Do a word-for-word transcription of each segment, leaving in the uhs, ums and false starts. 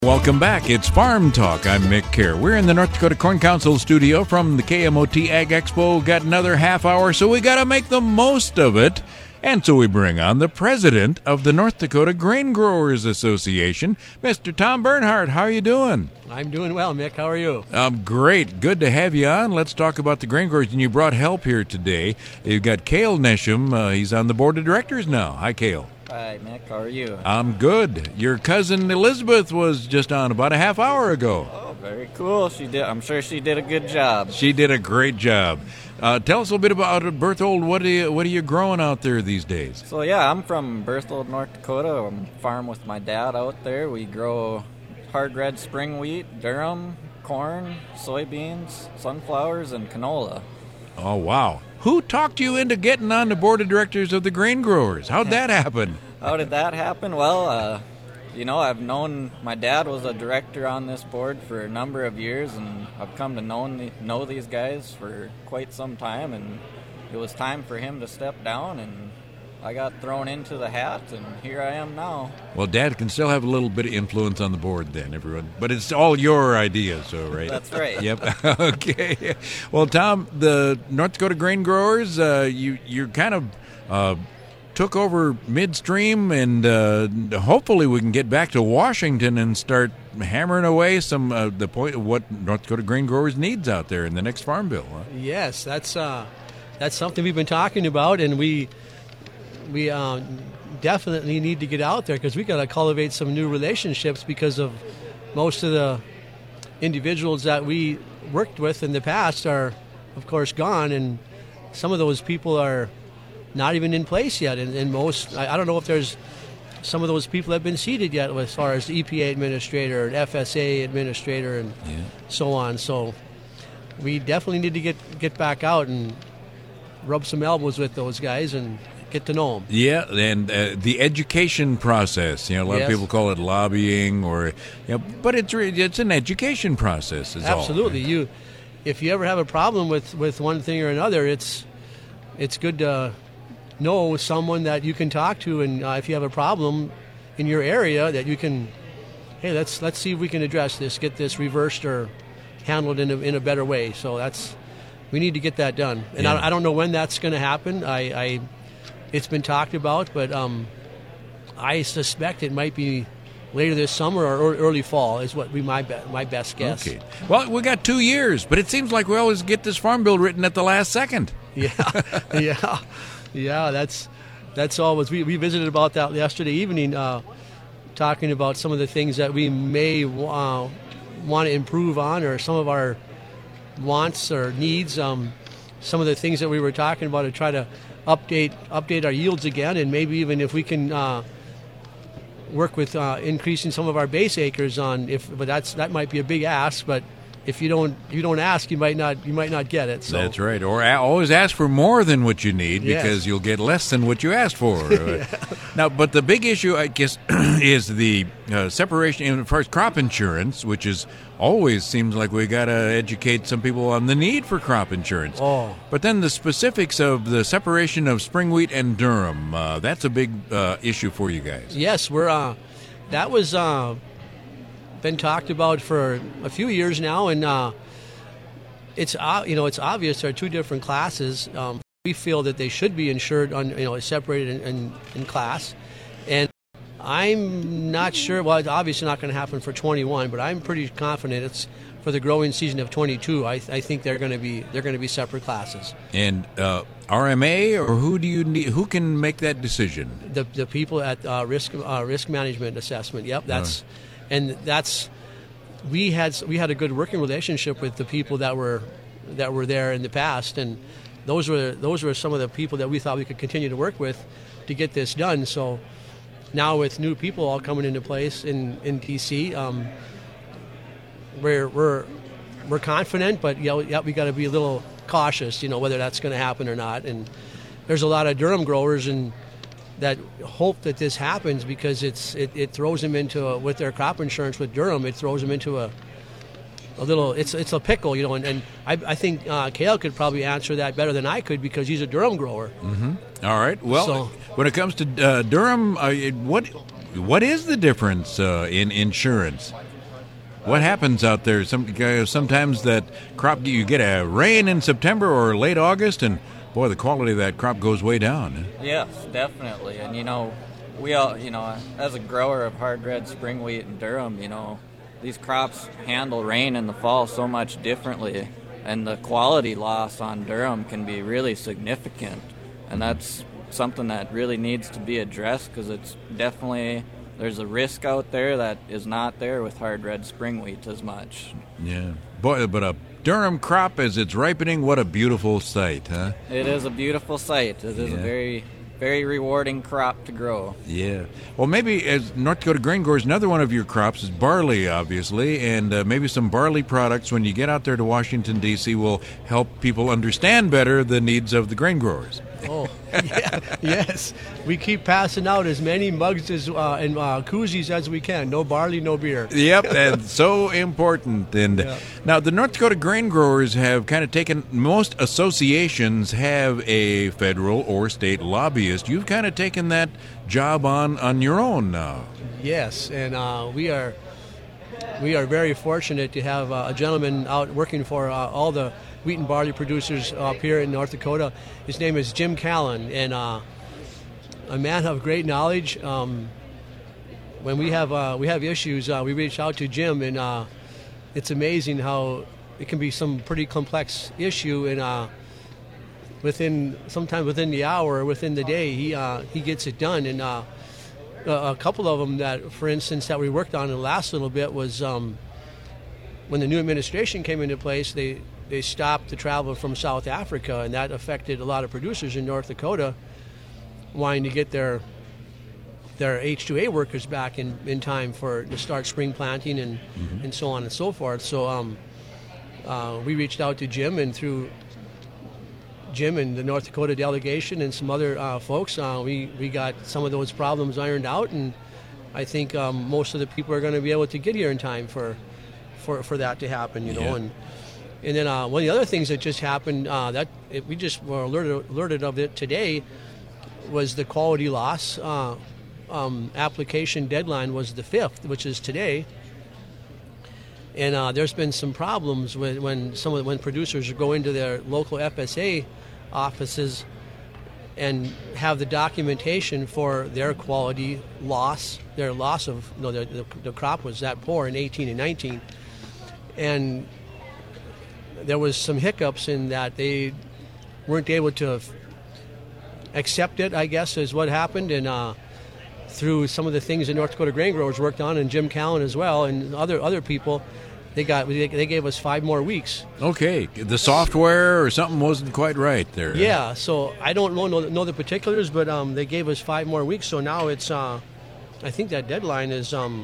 Welcome back. It's Farm Talk. I'm Mick Kerr. We're in the North Dakota Corn Council studio from the K M O T Ag Expo. Got another half hour, so we got to make the most of it. And so we bring on the president of the North Dakota Grain Growers Association, Mister Tom Bernhardt. How are you doing? I'm doing well, Mick. How are you? Um, great. Good to have you on. Let's talk about the grain growers. And you brought help here today. You've got Cale Nesham. Uh, he's on the board of directors now. Hi, Cale. Hi, Mick. How are you? I'm good. Your cousin Elizabeth was just on about a half hour ago. Oh, very cool. She did. I'm sure she did a good job. She did a great job. Uh, tell us a little bit about Berthold. What are you What are you growing out there these days? So yeah, I'm from Berthold, North Dakota. I'm farm with my dad out there. We grow hard red spring wheat, durum, corn, soybeans, sunflowers, and canola. Oh wow! Who talked you into getting on the board of directors of the grain growers? How'd that happen? How did that happen? Well, uh, you know, I've known my dad was a director on this board for a number of years, and I've come to know, know these guys for quite some time, and it was time for him to step down, and I got thrown into the hat, and here I am now. Well, Dad can still have a little bit of influence on the board then, everyone. But it's all your idea, so, right? That's right. Yep. Okay. Well, Tom, the North Dakota Grain Growers, uh, you, you're kind of... Uh, took over midstream, and uh, hopefully we can get back to Washington and start hammering away some uh, the point of what North Dakota Grain Growers needs out there in the next farm bill. Huh? Yes, that's uh, that's something we've been talking about, and we we uh, definitely need to get out there because we got to cultivate some new relationships because of most of the individuals that we worked with in the past are, of course, gone, and some of those people are not even in place yet, and, and most, I, I don't know if there's some of those people have been seated yet as far as the E P A administrator and F S A administrator and yeah. so on. So we definitely need to get, get back out and rub some elbows with those guys and get to know them. Yeah, and uh, the education process, you know, a lot yes. of people call it lobbying, or, you know, but it's it's an education process. Is Absolutely. All. You, if you ever have a problem with, with one thing or another, it's it's good to know someone that you can talk to, and uh, if you have a problem in your area that you can, hey, let's let's see if we can address this, get this reversed or handled in a, in a better way. So that's, we need to get that done, and yeah. I, I don't know when that's going to happen. I, I it's been talked about, but um, I suspect it might be later this summer or early fall is what be my be- my best guess. Okay. Well, we got two years, but it seems like we always get this farm bill written at the last second. Yeah, yeah. Yeah, that's that's always. We, we visited about that yesterday evening, uh, talking about some of the things that we may uh, want to improve on, or some of our wants or needs. Um, some of the things that we were talking about to try to update update our yields again, and maybe even if we can uh, work with uh, increasing some of our base acres on. If but that's that might be a big ask, but. If you don't, you don't ask, you might not, you might not get it. So. That's right. Or a- always ask for more than what you need, yes. because you'll get less than what you asked for. yeah. Now, but the big issue, I guess, is the uh, separation as far as crop insurance, which is always seems like we got to educate some people on the need for crop insurance. Oh. But then the specifics of the separation of spring wheat and durum, uh, that's a big uh, issue for you guys. Yes, we're. Uh, that was. Uh, been talked about for a few years now, and uh, it's uh, you know it's obvious there are two different classes. Um, we feel that they should be insured on you know separated in, in, in class, and I'm not sure. Well, it's obviously not going to happen for twenty-one, but I'm pretty confident it's for the growing season of twenty-two. I, I think they're going to be they're going to be separate classes. And uh, R M A, or who do you need? Who can make that decision? The the people at uh, risk uh, risk management assessment. Yep, that's. Uh. And that's we had we had a good working relationship with the people that were that were there in the past, and those were those were some of the people that we thought we could continue to work with to get this done. So now with new people all coming into place in in D C, um, we're we're we're confident, but you know, yeah, we got to be a little cautious, you know, whether that's going to happen or not. And there's a lot of durum growers and. that hope that this happens because it's it, it throws them into a, with their crop insurance with durum, it throws them into a a little it's it's a pickle, you know. And, and I, I think uh, Cale could probably answer that better than I could because he's a durum grower. Mm-hmm. All right. Well, so, when it comes to uh, durum, uh, what what is the difference uh, in insurance? what happens out there? Some uh, sometimes that crop, you get a rain in September or late August, and boy, the quality of that crop goes way down. Yes, definitely. And you know, we all, you know, as a grower of hard red spring wheat in Durham, you know, these crops handle rain in the fall so much differently, and the quality loss on Durham can be really significant. And that's something that really needs to be addressed, because it's definitely, there's a risk out there that is not there with hard red spring wheat as much. Yeah. Boy, but a Durham crop as it's ripening, what a beautiful sight, huh? It is a beautiful sight. It is Yeah. a very, very rewarding crop to grow. Yeah. Well, maybe as North Dakota Grain Growers, another one of your crops is barley, obviously, and uh, maybe some barley products when you get out there to Washington, D C will help people understand better the needs of the grain growers. Oh, yeah, yes. We keep passing out as many mugs as uh, and uh, koozies as we can. No barley, no beer. Yep, and so important. And Yeah. now the North Dakota Grain Growers have kind of taken, most associations have a federal or state lobbyist. You've kind of taken that job on, on your own now. Yes, and uh, we are we are very fortunate to have uh, a gentleman out working for uh, all the wheat and barley producers up here in North Dakota. His name is Jim Callan, and uh, a man of great knowledge. Um, when we have uh, we have issues, uh, we reach out to Jim, and uh, it's amazing how it can be some pretty complex issue, and uh, within sometimes within the hour, or within the day, he uh, he gets it done. And uh, a a couple of them that, for instance, that we worked on in the last little bit was um, when the new administration came into place. They they stopped the travel from South Africa, and that affected a lot of producers in North Dakota wanting to get their their H two A workers back in, in time for to start spring planting and mm-hmm. and so on and so forth. So um, uh, we reached out to Jim, and through Jim and the North Dakota delegation and some other uh, folks, uh, we, we got some of those problems ironed out, and I think um, most of the people are going to be able to get here in time for for, for that to happen, you know. Yeah. And and then uh, one of the other things that just happened, uh, that it, we just were alerted, alerted of it today, was the quality loss. Uh, um, application deadline was the fifth, which is today. And uh, there's been some problems when, when some of when producers go into their local F S A offices and have the documentation for their quality loss, their loss of, you know, the, the, the crop was that poor in eighteen and nineteen. And there was some hiccups in that they weren't able to accept it, I guess, is what happened. And uh, through some of the things that North Dakota Grain Growers worked on, and Jim Callan as well, and other other people, they got they gave us five more weeks. Okay, the software or something wasn't quite right there. Yeah, so I don't know know, know the particulars, but um, they gave us five more weeks. So now it's, uh, I think that deadline is um,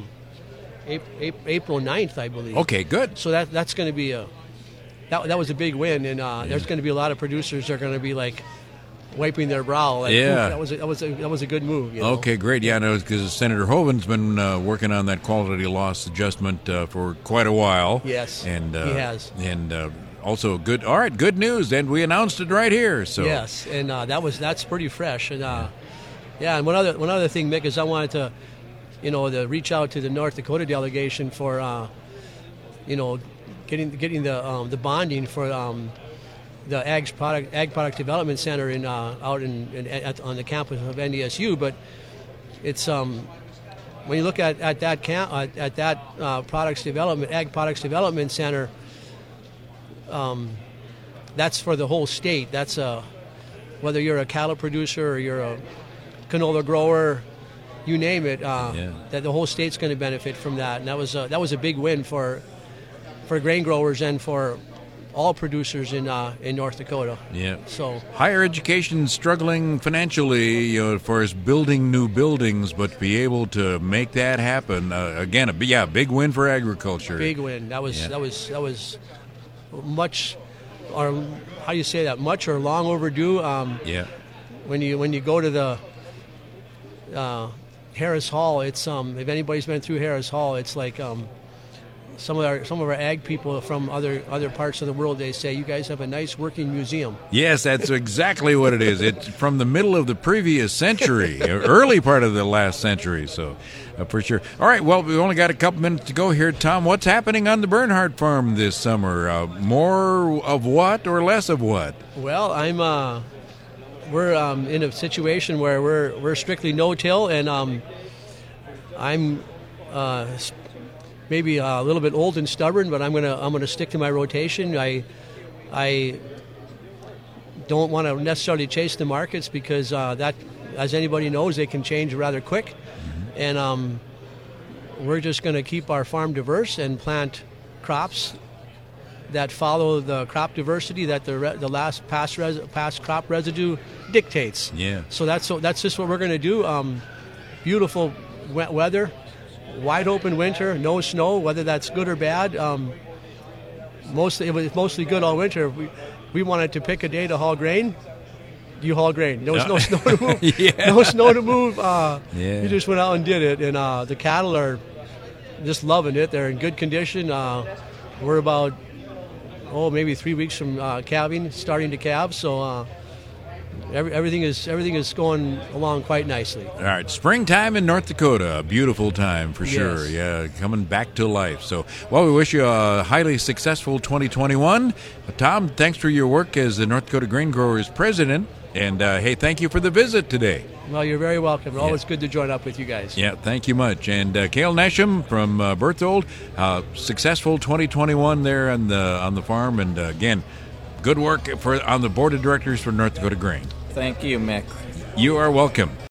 April ninth, I believe. Okay, good. So that that's going to be a that that was a big win, and uh, yeah. there's going to be a lot of producers that are going to be like wiping their brow. Like, yeah, that was a, that was a, that was a good move. You know? Okay, great. Yeah, no, because Senator Hoeven's been uh, working on that quality loss adjustment uh, for quite a while. Yes, and uh, he has. And uh, also good. All right, good news, and we announced it right here. So yes, and uh, that was that's pretty fresh. And uh, yeah, and one other one other thing, Mick, is I wanted to, you know, to reach out to the North Dakota delegation for, uh, you know, getting getting the um, the bonding for. Um, the Ag product Ag Product Development Center in uh, out in, in at, on the campus of N D S U, but it's um, when you look at at that camp uh, at that uh, products development Ag Products Development Center, um, that's for the whole state. That's a whether you're a cattle producer or you're a canola grower, you name it. Uh, yeah. That the whole state's going to benefit from that, and that was a, that was a big win for for grain growers and for all producers in uh, in North Dakota. Yeah. So higher education struggling financially, you know, as far as building new buildings, but to be able to make that happen uh, again, a yeah, big win for agriculture. Big win. That was yeah. that was that was much, or how do you say that? Much or long overdue. Um, yeah. When you when you go to the uh, Harris Hall, it's um if anybody's been through Harris Hall, it's like um some of our some of our ag people from other other parts of the world, they say you guys have a nice working museum. Yes, that's exactly what it is. It's from the middle of the previous century, early part of the last century, so uh, for sure. All right, well, we've only got a couple minutes to go here. Tom, what's happening on the Bernhardt farm this summer? Uh, more of what or less of what? Well, I'm uh, we're um, in a situation where we're we're strictly no-till, and um, I'm uh, maybe a little bit old and stubborn, but I'm gonna I'm gonna stick to my rotation. I I don't want to necessarily chase the markets because uh, that, as anybody knows, they can change rather quick, mm-hmm. and um, we're just going to keep our farm diverse and plant crops that follow the crop diversity that the re- the last past res- past crop residue dictates. Yeah. So that's so that's just what we're going to do. Um, beautiful wet weather. Wide open winter, no snow, whether that's good or bad. Um, mostly, it was mostly good all winter. We we wanted to pick a day to haul grain. You haul grain. There was no snow to move. Yeah. No snow to move. Uh, yeah. You just went out and did it, and uh, the cattle are just loving it. They're in good condition. Uh, we're about oh maybe three weeks from uh, calving, starting to calve. So. Uh, Every, everything is everything is going along quite nicely. All right, springtime in North Dakota, a beautiful time for sure. Yes. Yeah, coming back to life. So, well, we wish you a highly successful twenty twenty-one. Uh, Tom, thanks for your work as the North Dakota Grain Growers president. And, uh, hey, thank you for the visit today. Well, you're very welcome. Always yeah. good to join up with you guys. Yeah, thank you much. And uh, Cale Nesham from uh, Berthold, uh, successful twenty twenty-one there on the on the farm. And, uh, again, good work for on the board of directors for North Dakota Grain. Thank you, Mick. You are welcome.